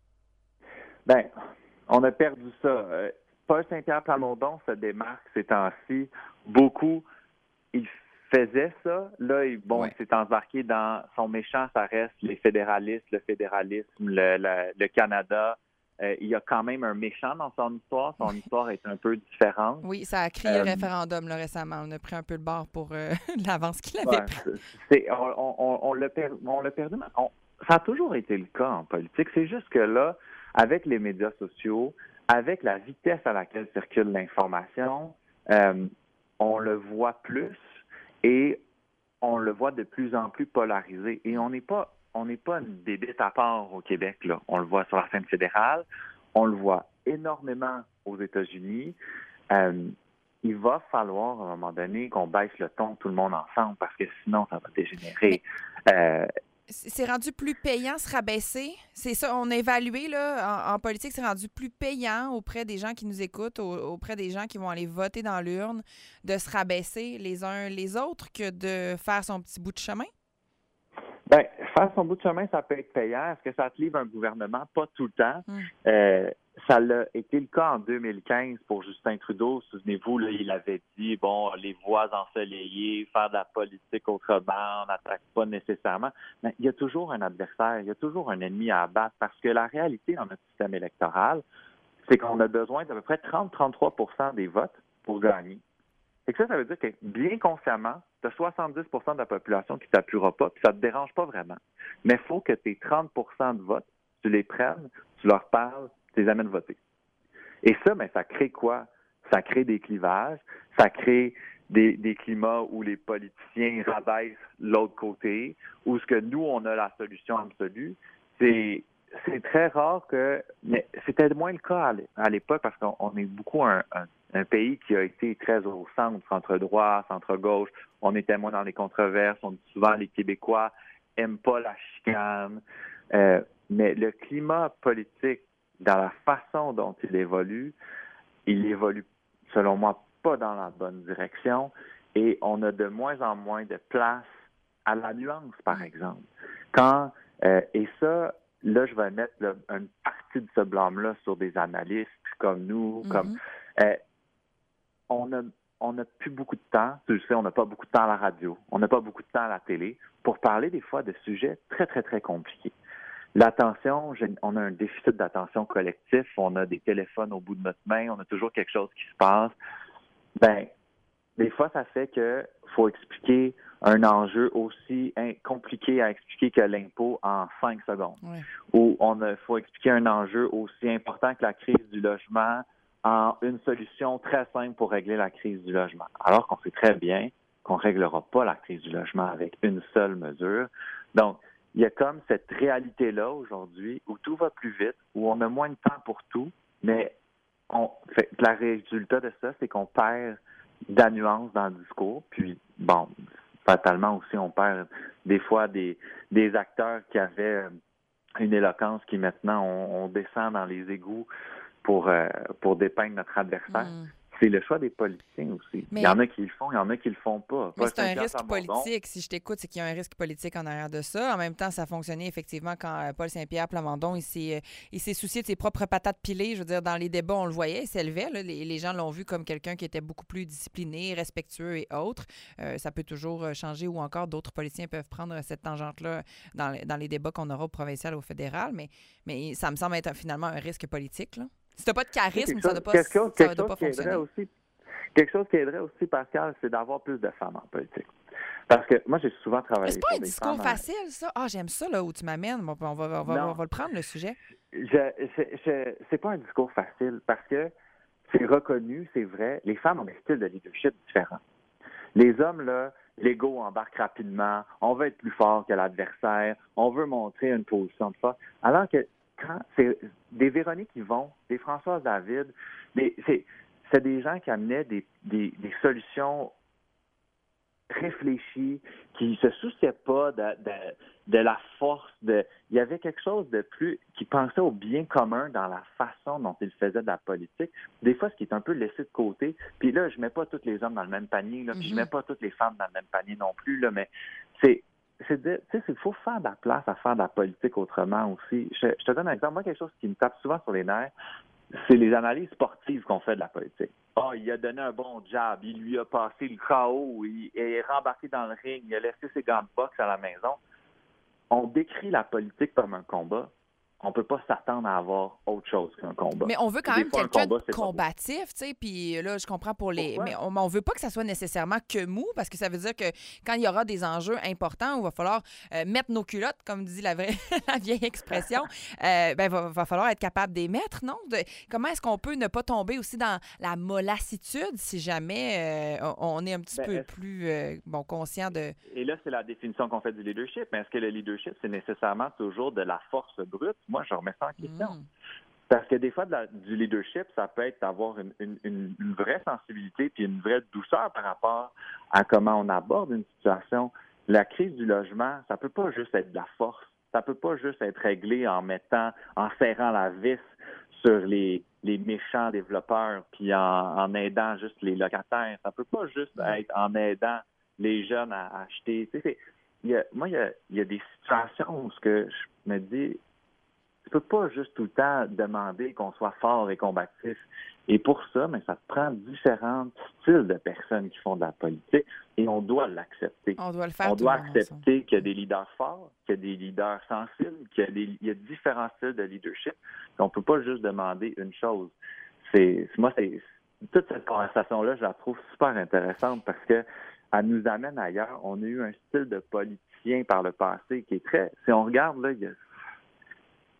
Bien, on a perdu ça. Euh, Paul Saint-Pierre Plamondon se démarque ces temps-ci beaucoup. Il faisait ça. Là, il, bon, ouais. il s'est embarqué dans son méchant, ça reste les fédéralistes, le fédéralisme, le, le, le Canada. Euh, il y a quand même un méchant dans son histoire. Son histoire est un peu différente.
Oui, ça a crié euh, référendum là, récemment. On a pris un peu le bord pour euh, l'avance qu'il avait
ouais,
pris.
C'est, on, on, on, l'a per, on l'a perdu. On, ça a toujours été le cas en politique. C'est juste que là, avec les médias sociaux, avec la vitesse à laquelle circule l'information, euh, on le voit plus. Et on le voit de plus en plus polarisé. Et on n'est pas, on n'est pas une bébête à part au Québec, là. On le voit sur la scène fédérale, on le voit énormément aux États-Unis. Euh, il va falloir, à un moment donné, qu'on baisse le ton tout le monde ensemble, parce que sinon, ça va dégénérer.
Mais...
Euh,
C'est rendu plus payant se rabaisser? C'est ça, on a évalué là, en, en politique, c'est rendu plus payant auprès des gens qui nous écoutent, au, auprès des gens qui vont aller voter dans l'urne, de se rabaisser les uns les autres que de faire son petit bout de chemin?
Bien, faire son bout de chemin, ça peut être payant. Est-ce que ça te livre un gouvernement? Pas tout le temps. Hum. Euh, ça l'a été le cas en deux mille quinze pour Justin Trudeau. Souvenez-vous, là, il avait dit, bon, les voies ensoleillées, faire de la politique autrement, on n'attaque pas nécessairement. Mais il y a toujours un adversaire, il y a toujours un ennemi à abattre parce que la réalité dans notre système électoral, c'est qu'on a besoin d'à peu près trente à trente-trois pour cent des votes pour gagner. Et que ça, ça veut dire que bien consciemment, tu as soixante-dix pour cent de la population qui ne t'appuiera pas, puis ça ne te dérange pas vraiment. Mais il faut que tes trente pour cent de votes, tu les prennes, tu leur parles, tu tu les amènes voter. Et ça, ben, ça crée quoi? Ça crée des clivages, ça crée des, des climats où les politiciens rabaissent l'autre côté, où ce que nous, on a la solution absolue. C'est, c'est très rare que... Mais c'était moins le cas à l'époque parce qu'on on est beaucoup un, un, un pays qui a été très au centre, centre-droit, centre-gauche. On était moins dans les controverses. On dit souvent les Québécois n'aiment pas la chicane. Euh, mais le climat politique, dans la façon dont il évolue, il évolue, selon moi, pas dans la bonne direction et on a de moins en moins de place à la nuance, par exemple. Quand, euh, et ça, là, je vais mettre là, une partie de ce blâme-là sur des analystes comme nous, mm-hmm. comme euh, on a on n'a plus beaucoup de temps, tu le sais, on n'a pas beaucoup de temps à la radio, on n'a pas beaucoup de temps à la télé pour parler des fois de sujets très, très, très compliqués. L'attention, on a un déficit d'attention collectif, on a des téléphones au bout de notre main, on a toujours quelque chose qui se passe. Ben, des fois, ça fait que faut expliquer un enjeu aussi compliqué à expliquer que l'impôt en cinq secondes. Oui. Ou on a, faut expliquer un enjeu aussi important que la crise du logement en une solution très simple pour régler la crise du logement. Alors qu'on sait très bien qu'on ne réglera pas la crise du logement avec une seule mesure. Donc, il y a comme cette réalité-là aujourd'hui où tout va plus vite, où on a moins de temps pour tout, mais on fait, le résultat de ça, c'est qu'on perd de la nuance dans le discours. Puis, bon, fatalement aussi, on perd des fois des, des acteurs qui avaient une éloquence qui maintenant, on, on descend dans les égouts pour, euh, pour dépeindre notre adversaire. Mm. C'est le choix des politiciens aussi. Mais il y en a qui le font, il y en a qui le font pas.
Mais
pas
c'est un risque politique. Si je t'écoute, c'est qu'il y a un risque politique en arrière de ça. En même temps, ça a fonctionné effectivement quand Paul Saint-Pierre Plamondon, il s'est, il s'est soucié de ses propres patates pilées. Je veux dire, dans les débats, on le voyait, il s'élevait. Là. Les, les gens l'ont vu comme quelqu'un qui était beaucoup plus discipliné, respectueux et autres. Euh, ça peut toujours changer ou encore d'autres politiciens peuvent prendre cette tangente-là dans, dans les débats qu'on aura au provincial ou au fédéral. Mais, mais ça me semble être finalement un risque politique, là. Si tu n'as pas de charisme, chose, ça ne doit pas,
quelque chose,
ça
quelque
doit
chose
pas fonctionner.
Aussi, quelque chose qui aiderait aussi, Pascal, c'est d'avoir plus de femmes en politique. Parce que moi, j'ai souvent travaillé
c'est pas
pour
un
des
discours
femmes.
facile, ça? Ah, j'aime ça, là, où tu m'amènes. Bon, on, va, on, va, on va le prendre, le sujet.
Je, je, je, c'est pas un discours facile parce que c'est reconnu, c'est vrai. Les femmes ont des styles de leadership différents. Les hommes, là, l'ego embarque rapidement. On veut être plus fort que l'adversaire. On veut montrer une position de force. Alors que quand c'est des Véronique Yvon, des Françoise David, des, c'est, c'est des gens qui amenaient des, des, des solutions réfléchies, qui ne se souciaient pas de, de, de la force. De, il y avait quelque chose de plus... qui pensait au bien commun dans la façon dont ils faisaient de la politique. Des fois, ce qui est un peu laissé de côté. Puis là, je ne mets pas tous les hommes dans le même panier, là, puis mm-hmm. je ne mets pas toutes les femmes dans le même panier non plus, là, mais c'est... C'est de, tu sais, il faut faire de la place à faire de la politique autrement aussi. Je, je te donne un exemple. Moi, quelque chose qui me tape souvent sur les nerfs, c'est les analyses sportives qu'on fait de la politique. Ah, oh, il a donné un bon jab, il lui a passé le K O, il, il est rembarqué dans le ring, il a laissé ses gants de boxe à la maison. On décrit la politique comme un combat. On peut pas s'attendre à avoir autre chose qu'un combat.
Mais on veut quand même quelqu'un de combatif, tu sais, puis là, je comprends pour les... Pourquoi? Mais on, on veut pas que ça soit nécessairement que mou, parce que ça veut dire que quand il y aura des enjeux importants où il va falloir euh, mettre nos culottes, comme dit la, vraie, la vieille expression, euh, ben, va, va falloir être capable d'y mettre, non? De, comment est-ce qu'on peut ne pas tomber aussi dans la mollassitude si jamais euh, on est un petit ben, peu plus euh, bon, conscient de...
Et là, c'est la définition qu'on fait du leadership, mais est-ce que le leadership, c'est nécessairement toujours de la force brute? Moi, je remets ça en question. Mmh. Parce que des fois, de la, du leadership, ça peut être d'avoir une, une, une, une vraie sensibilité puis une vraie douceur par rapport à comment on aborde une situation. La crise du logement, ça peut pas juste être de la force. Ça peut pas juste être réglé en mettant, en serrant la vis sur les, les méchants développeurs puis en, en aidant juste les locataires. Ça peut pas juste mmh. être en aidant les jeunes à, à acheter. Tu sais, c'est, il y a, moi, il y a, il y a des situations où ce que je me dis... Tu peux pas juste tout le temps demander qu'on soit fort et combatif. Et pour ça, mais ça prend différents styles de personnes qui font de la politique et on doit l'accepter.
On doit le faire.
On doit accepter qu'il y a des leaders forts, qu'il y a des leaders sensibles, qu'il y a, des, il y a différents styles de leadership. On peut pas juste demander une chose. C'est, moi, c'est toute cette conversation-là, je la trouve super intéressante parce que elle nous amène ailleurs. On a eu un style de politicien par le passé qui est très... Si on regarde, là, il y a OK,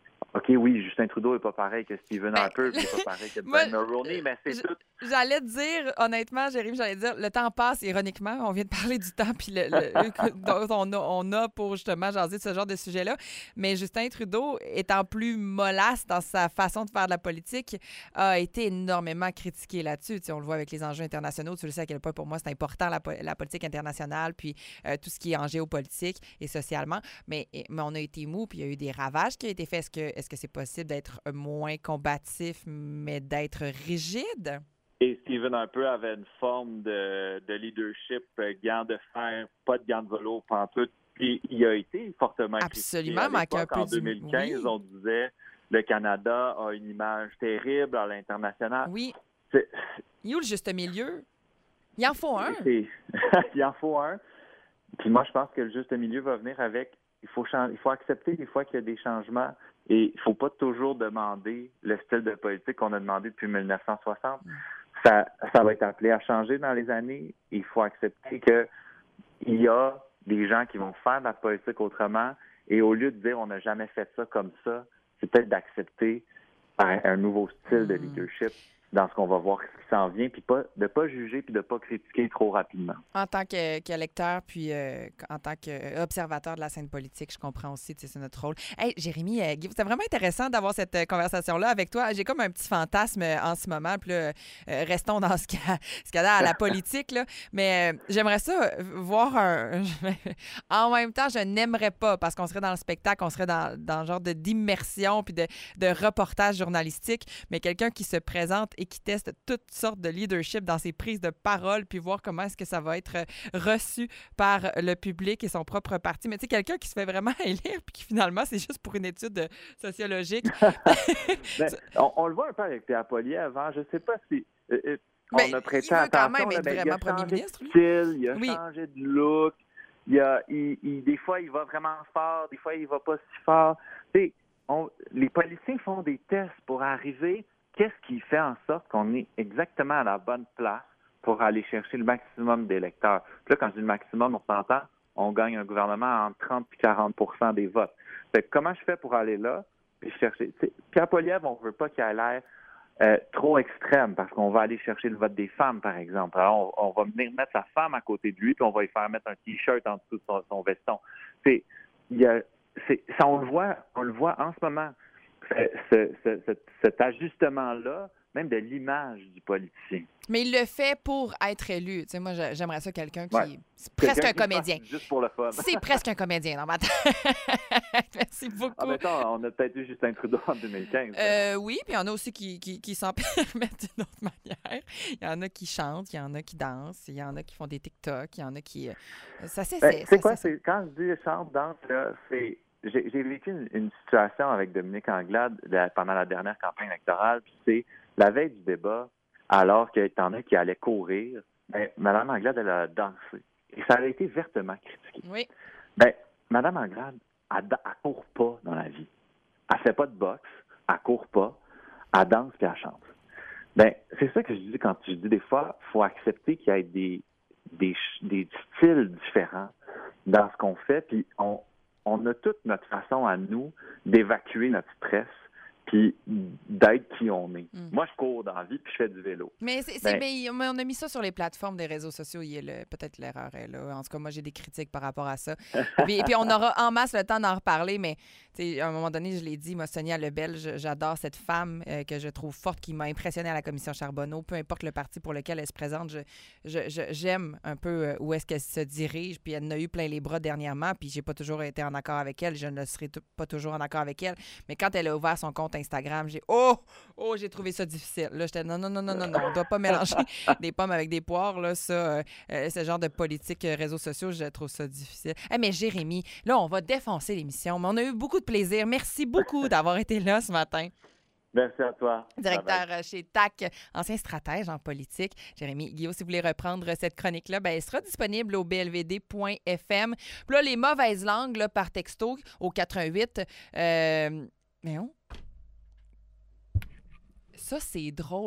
oui, Justin Trudeau n'est pas pareil que Stephen
Ben,
Harper, puis il n'est pas pareil que
moi,
Ben Mulroney, mais c'est
je-
tout.
J'allais te dire, honnêtement, Jérémy, j'allais te dire, le temps passe, ironiquement. On vient de parler du temps puis le, le- que- dont on a, on a pour justement jaser de ce genre de sujet-là. Mais Justin Trudeau, étant plus mollasse dans sa façon de faire de la politique, a été énormément critiqué là-dessus. Tu sais, on le voit avec les enjeux internationaux. Tu le sais à quel point, pour moi, c'est important, la, po- la politique internationale, puis euh, tout ce qui est en géopolitique et socialement. Mais, mais on a été mou, puis il y a eu des ravages qui ont été faits. Est-ce que, est-ce que c'est possible d'être moins combatif, mais d'être rigide?
Et Stephen Harper avait une forme de, de leadership, euh, gants de fer, pas de gants de velours, pantoute. Puis il a été fortement
Absolument,
critiqué. À
manquait un
l'époque,
peu
en
du-
deux mille quinze,
oui.
on disait le Canada a une image terrible à l'international.
Oui.
C'est-
Il est où le juste milieu? Il en faut un.
c'est- il en faut un. Puis moi, je pense que le juste milieu va venir avec. Il faut, chan- il faut accepter des fois qu'il y a des changements et il ne faut pas toujours demander le style de politique qu'on a demandé depuis mille neuf cent soixante. Ça, ça va être appelé à changer dans les années. Il faut accepter qu'il y a des gens qui vont faire de la politique autrement et au lieu de dire on n'a jamais fait ça comme ça, c'est peut-être d'accepter un, un nouveau style de leadership dans ce qu'on va voir, ce qui s'en vient, puis pas, de ne pas juger puis de ne pas critiquer trop rapidement.
En tant que- qu'électeur, puis euh, en tant qu'observateur de la scène politique, je comprends aussi, tu sais, c'est notre rôle. Hey, Jérémy, euh, Guy, c'était vraiment intéressant d'avoir cette euh, conversation-là avec toi. J'ai comme un petit fantasme euh, en ce moment, puis là, euh, restons dans ce qu'il y a, ce qu'il y a à la politique, là. Mais euh, j'aimerais ça euh, voir un... en même temps, je n'aimerais pas, parce qu'on serait dans le spectacle, on serait dans, dans le genre de, d'immersion puis de, de reportage journalistique, mais quelqu'un qui se présente et qui teste toutes sortes de leadership dans ses prises de parole, puis voir comment est-ce que ça va être reçu par le public et son propre parti. Mais tu sais, quelqu'un qui se fait vraiment élire, puis qui finalement, c'est juste pour une étude euh, sociologique.
Ben, on, on le voit un peu avec Pierre Poilievre avant. Je ne sais pas si... euh, euh,
Mais
on a prêté
il veut quand
attention.
même
là,
être
ben,
vraiment
il a
premier
changé
ministre,
de
lui.
style, il a
Oui.
changé de look. Il a, il, il- des fois, il va vraiment fort. Des fois, il va pas si fort. Tu sais, on- les politiciens font des tests pour arriver. Qu'est-ce qui fait en sorte qu'on est exactement à la bonne place pour aller chercher le maximum d'électeurs? Puis là, quand je dis le maximum, on s'entend, on gagne un gouvernement entre trente et quarante pour cent des votes. Fait que comment je fais pour aller là et chercher? Tu sais, Pierre Poilievre, on ne veut pas qu'il ait l'air euh, trop extrême parce qu'on va aller chercher le vote des femmes, par exemple. Alors, on, on va venir mettre sa femme à côté de lui puis on va lui faire mettre un T-shirt en dessous de son, son veston. C'est, il y a, c'est, ça, on le voit, on le voit en ce moment. Ce, ce, ce, cet ajustement-là, même de l'image du politicien.
Mais il le fait pour être élu. Tu sais, moi, je- j'aimerais ça quelqu'un qui...
Ouais.
C'est presque
Quelqu'un
un
qui le
comédien.
fasse juste pour le fun.
C'est presque un comédien dans ma tête. Merci beaucoup.
En même temps, on a peut-être eu Justin Trudeau en deux mille quinze.
Euh, oui, puis il y en a aussi qui, qui, qui s'en permettent d'une autre manière. Il y en a qui chantent, il y en a qui dansent, il y en a qui font des TikTok, il y en a qui... euh, Ça s'essaie.
Ben,
ça
c'est quoi?
s'essaie.
C'est, quand je dis chante, danse, là, c'est... J'ai, j'ai vécu une, une situation avec Dominique Anglade la- pendant la dernière campagne électorale, puis c'est la veille du débat, alors qu'il y en a qui allaient courir, ben, Mme Anglade, elle a dansé. Et ça a été vertement critiqué.
Oui.
Ben, Mme Anglade, elle, da- elle court pas dans la vie. Elle fait pas de boxe, elle court pas, elle danse puis elle chante. Ben, c'est ça que je dis quand je dis des fois, il faut accepter qu'il y ait des, des, ch- des styles différents dans ce qu'on fait, puis on, on a toute notre façon à nous d'évacuer notre stress puis d'être qui on est.
Mm.
Moi, je cours dans la vie puis je fais du vélo.
Mais, c'est, c'est-
Ben-
mais mais on a mis ça sur les plateformes des réseaux sociaux. Il y a le- peut-être l'erreur est là. En tout cas, moi, j'ai des critiques par rapport à ça. puis, puis on aura en masse le temps d'en reparler, mais tu sais, à un moment donné, je l'ai dit, moi, Sonia Lebel, je- j'adore cette femme euh, que je trouve forte, qui m'a impressionnée à la commission Charbonneau. Peu importe le parti pour lequel elle se présente, je, je- je- j'aime un peu euh, où est-ce qu'elle se dirige. Puis elle en a eu plein les bras dernièrement, puis j'ai pas toujours été en accord avec elle. Je ne serai t- pas toujours en accord avec elle. Mais quand elle a ouvert son compte Instagram, j'ai oh, oh, j'ai trouvé ça difficile. Là, j'étais non, non, non, non, non, non, on doit pas mélanger des pommes avec des poires. Là, ça, euh, euh, ce genre de politique euh, réseaux sociaux, je trouve ça difficile. Eh, mais Jérémy, là, on va défoncer l'émission. Mais on a eu beaucoup de plaisir. Merci beaucoup d'avoir été là ce matin.
Merci à toi.
Directeur euh, chez T A C, ancien stratège en politique. Jérémy Guillaume, si vous voulez reprendre cette chronique-là, ben, elle sera disponible au b l v d point f m. Puis là, les mauvaises langues là, par texto au quatre-vingt-huit. Euh, mais on... Ça, c'est drôle.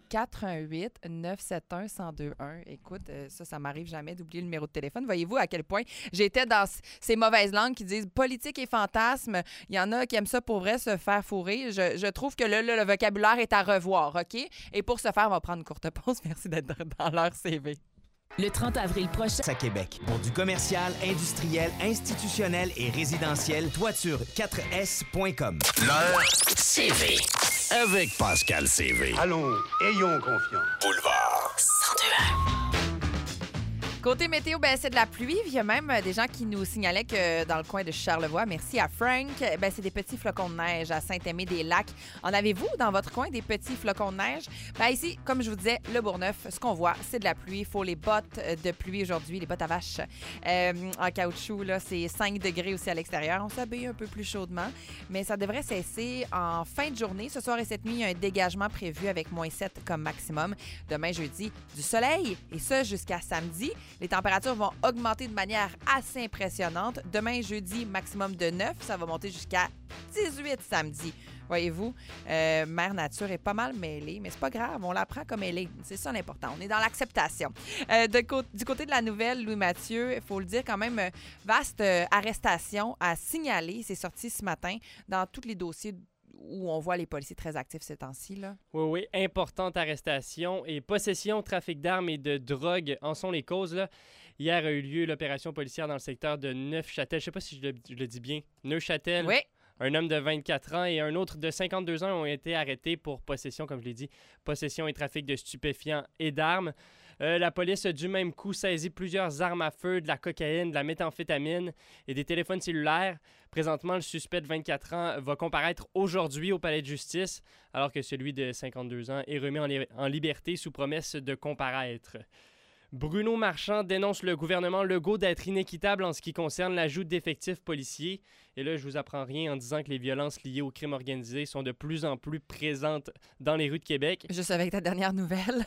quatre un huit neuf sept un un zéro deux un. Écoute, euh, ça, ça m'arrive jamais d'oublier le numéro de téléphone. Voyez-vous à quel point j'étais dans c- ces mauvaises langues qui disent politique et fantasme. Il y en a qui aiment ça pour vrai, se faire fourrer. Je, je trouve que là, là, le vocabulaire est à revoir, OK? Et pour ce faire, on va prendre une courte pause. Merci d'être dans leur C V.
Le trente avril prochain,
à Québec. Pour du commercial, industriel, institutionnel et résidentiel, toiture quatre S point com.
Leur C V. Avec Pascal C V.
Allons, ayons confiance.
Boulevard.
cent deux un.
Côté météo, ben, c'est de la pluie. Il y a même euh, des gens qui nous signalaient que dans le coin de Charlevoix, merci à Frank, ben, c'est des petits flocons de neige à Saint-Aimé-des-Lacs. En avez-vous dans votre coin des petits flocons de neige? Ben, ici, comme je vous disais, le Bourgneuf, ce qu'on voit, c'est de la pluie. Il faut les bottes de pluie aujourd'hui, les bottes à vache euh, en caoutchouc. Là, c'est cinq degrés aussi à l'extérieur. On s'habille un peu plus chaudement, mais ça devrait cesser en fin de journée. Ce soir et cette nuit, il y a un dégagement prévu avec moins sept comme maximum. Demain, jeudi, du soleil, et ça jusqu'à samedi. Les températures vont augmenter de manière assez impressionnante. Demain, jeudi, maximum de neuf. Ça va monter jusqu'à dix-huit samedi. Voyez-vous, euh, Mère Nature est pas mal mêlée, mais c'est pas grave, on la prend comme elle est. C'est ça l'important, on est dans l'acceptation. Euh, de co- du côté de la nouvelle, Louis Mathieu, il faut le dire quand même, euh, vaste euh, arrestation à signaler. C'est sorti ce matin dans tous les dossiers où on voit les policiers très actifs ces temps-ci, là.
Oui, oui, importante arrestation et possession, trafic d'armes et de drogue en sont les causes, là. Hier a eu lieu l'opération policière dans le secteur de Neufchâtel. Je ne sais pas si je le, je le dis bien. Neufchâtel.
Oui.
Un homme de vingt-quatre ans et un autre de cinquante-deux ans ont été arrêtés pour possession, comme je l'ai dit, possession et trafic de stupéfiants et d'armes. Euh, la police a du même coup saisi plusieurs armes à feu, de la cocaïne, de la méthamphétamine et des téléphones cellulaires. Présentement, le suspect de vingt-quatre ans va comparaître aujourd'hui au palais de justice, alors que celui de cinquante-deux ans est remis en, li- en liberté sous promesse de comparaître. Bruno Marchand dénonce le gouvernement Legault d'être inéquitable en ce qui concerne l'ajout d'effectifs policiers. Et là, je vous apprends rien en disant que les violences liées au crime organisé sont de plus en plus présentes dans les rues de Québec.
Juste avec ta dernière nouvelle.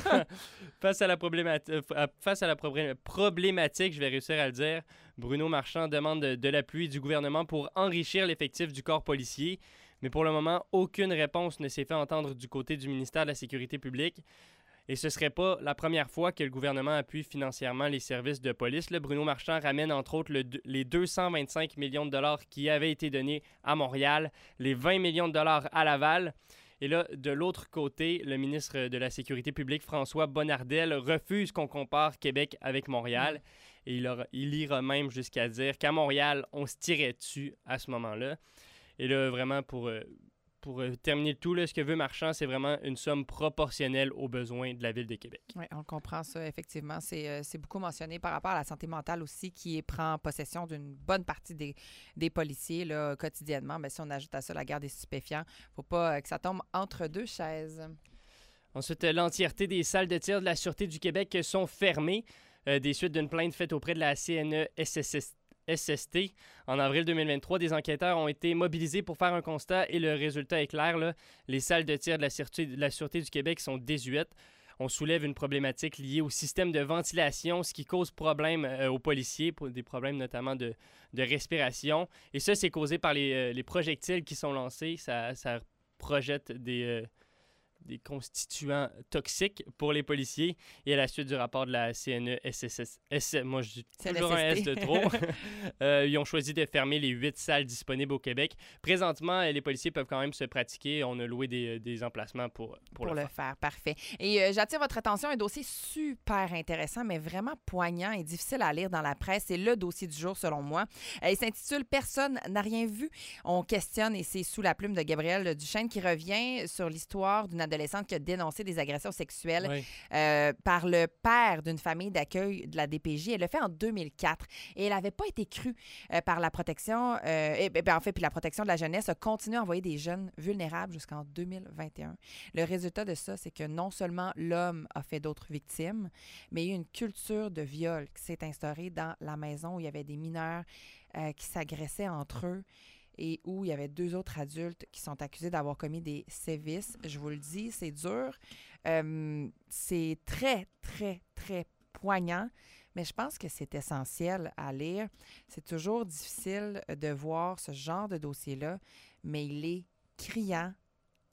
Face à la, problémati- euh, face à la problé- problématique, je vais réussir à le dire, Bruno Marchand demande de, de l'appui du gouvernement pour enrichir l'effectif du corps policier. Mais pour le moment, aucune réponse ne s'est fait entendre du côté du ministère de la Sécurité publique. Et ce ne serait pas la première fois que le gouvernement appuie financièrement les services de police. Là, Bruno Marchand ramène entre autres le, les deux cent vingt-cinq millions de dollars qui avaient été donnés à Montréal, les vingt millions de dollars à Laval. Et là, de l'autre côté, le ministre de la Sécurité publique, François Bonnardel, refuse qu'on compare Québec avec Montréal. Et il, aura, il ira même jusqu'à dire qu'à Montréal, on se tirait dessus à ce moment-là. Et là, vraiment, pour... Euh, Pour euh, terminer le tout, là, ce que veut Marchand, c'est vraiment une somme proportionnelle aux besoins de la Ville de Québec.
Oui, on comprend ça, effectivement. C'est, euh, c'est beaucoup mentionné par rapport à la santé mentale aussi, qui prend possession d'une bonne partie des, des policiers là, quotidiennement. Mais si on ajoute à ça la guerre des stupéfiants, il ne faut pas euh, que ça tombe entre deux chaises.
Ensuite, euh, l'entièreté des salles de tir de la Sûreté du Québec sont fermées euh, des suites d'une plainte faite auprès de la C N E S S S. S S T. En avril deux mille vingt-trois, des enquêteurs ont été mobilisés pour faire un constat et le résultat est clair. Là. Les salles de tir de la Sûreté, de la Sûreté du Québec sont désuètes. On soulève une problématique liée au système de ventilation, ce qui cause problème euh, aux policiers, pour des problèmes notamment de, de respiration. Et ça, c'est causé par les, euh, les projectiles qui sont lancés. Ça, ça projette des... Euh, des constituants toxiques pour les policiers. Et à la suite du rapport de la C N E S S S... S, moi, je dis toujours un S de trop. euh, ils ont choisi de fermer les huit salles disponibles au Québec. Présentement, les policiers peuvent quand même se pratiquer. On a loué des, des emplacements pour, pour,
pour le,
le
faire. faire. Parfait. Et euh, j'attire votre attention à un dossier super intéressant, mais vraiment poignant et difficile à lire dans la presse. C'est le dossier du jour, selon moi. Euh, il s'intitule « Personne n'a rien vu ». On questionne, et c'est sous la plume de Gabrielle Duchesne qui revient sur l'histoire d'une adolescente qui a dénoncé des agressions sexuelles oui. euh, par le père d'une famille d'accueil de la D P J. Elle l'a fait en deux mille quatre et elle n'avait pas été crue euh, par la protection. Euh, et, ben, en fait, puis la protection de la jeunesse a continué à envoyer des jeunes vulnérables jusqu'en deux mille vingt et un. Le résultat de ça, c'est que non seulement l'homme a fait d'autres victimes, mais il y a eu une culture de viol qui s'est instaurée dans la maison où il y avait des mineurs euh, qui s'agressaient entre eux. Et où il y avait deux autres adultes qui sont accusés d'avoir commis des sévices. Je vous le dis, c'est dur. Euh, c'est très, très, très poignant, mais je pense que c'est essentiel à lire. C'est toujours difficile de voir ce genre de dossier-là, mais il est criant,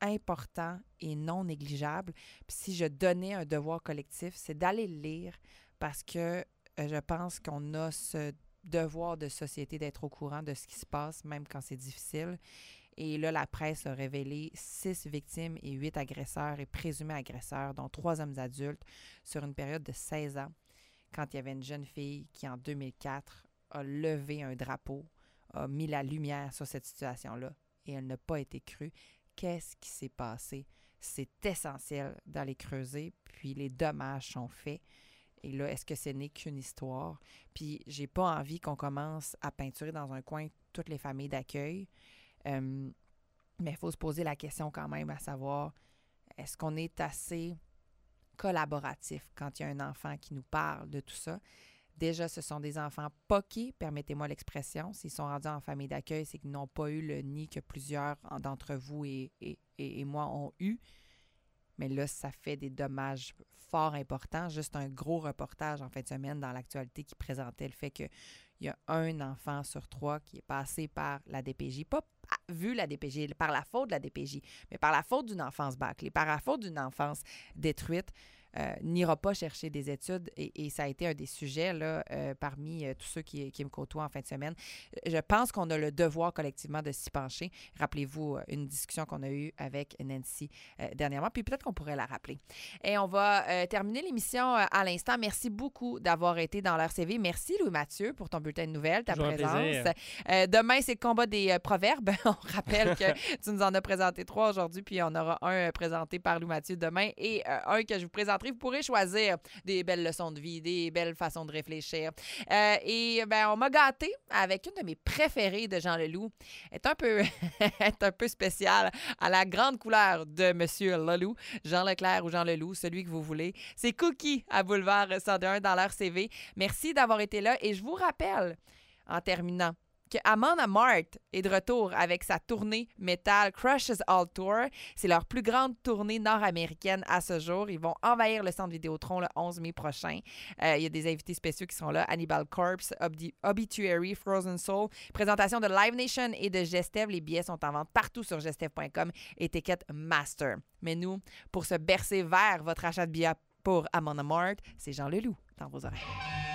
important et non négligeable. Puis si je donnais un devoir collectif, c'est d'aller le lire parce que euh, je pense qu'on a ce devoir de société d'être au courant de ce qui se passe, même quand c'est difficile. Et là, la presse a révélé six victimes et huit agresseurs et présumés agresseurs, dont trois hommes adultes, sur une période de seize ans, quand il y avait une jeune fille qui, en deux mille quatre, a levé un drapeau, a mis la lumière sur cette situation-là, et elle n'a pas été crue. Qu'est-ce qui s'est passé? C'est essentiel d'aller creuser, puis les dommages sont faits. Et là, est-ce que ce n'est qu'une histoire? Puis j'ai pas envie qu'on commence à peinturer dans un coin toutes les familles d'accueil. Euh, mais il faut se poser la question quand même à savoir, est-ce qu'on est assez collaboratif quand il y a un enfant qui nous parle de tout ça? Déjà, ce sont des enfants poqués, permettez-moi l'expression. S'ils sont rendus en famille d'accueil, c'est qu'ils n'ont pas eu le nid que plusieurs d'entre vous et, et, et, et moi ont eu. Mais là, ça fait des dommages fort importants. Juste un gros reportage en fin de semaine dans l'actualité qui présentait le fait qu'il y a un enfant sur trois qui est passé par la D P J. Pas vu la D P J, par la faute de la D P J, mais par la faute d'une enfance bâclée, par la faute d'une enfance détruite. Euh, n'ira pas chercher des études et, et ça a été un des sujets là, euh, parmi euh, tous ceux qui, qui me côtoient en fin de semaine. Je pense qu'on a le devoir collectivement de s'y pencher. Rappelez-vous euh, une discussion qu'on a eue avec Nancy euh, dernièrement, puis peut-être qu'on pourrait la rappeler. Et on va euh, terminer l'émission euh, à l'instant. Merci beaucoup d'avoir été dans l'R C V. Merci Louis-Mathieu pour ton bulletin de nouvelles, ta
Toujours
présence. Euh, demain, c'est le combat des euh, proverbes. On rappelle que tu nous en as présenté trois aujourd'hui, puis on aura un euh, présenté par Louis-Mathieu demain et euh, un que je vous présenterai. Vous pourrez choisir des belles leçons de vie, des belles façons de réfléchir. Euh, et ben, on m'a gâté avec une de mes préférées de Jean Leloup. Elle est un peu, est un peu spéciale à la grande couleur de Monsieur Leloup, Jean Leclerc ou Jean Leloup, celui que vous voulez. C'est Cookie à Boulevard cent un dans l'R C V. Merci d'avoir été là et je vous rappelle, en terminant, que Amon Amarth est de retour avec sa tournée Metal Crushes All Tour. C'est leur plus grande tournée nord-américaine à ce jour. Ils vont envahir le centre Vidéotron le onze mai prochain. Euh, il y a des invités spéciaux qui sont là. Hannibal Corpse, Ob- Obituary, Frozen Soul. Présentation de Live Nation et de Gestev. Les billets sont en vente partout sur gestev point com et Ticket Master. Mais nous, pour se bercer vers votre achat de billets pour Amon Amarth, c'est Jean Leloup dans vos oreilles.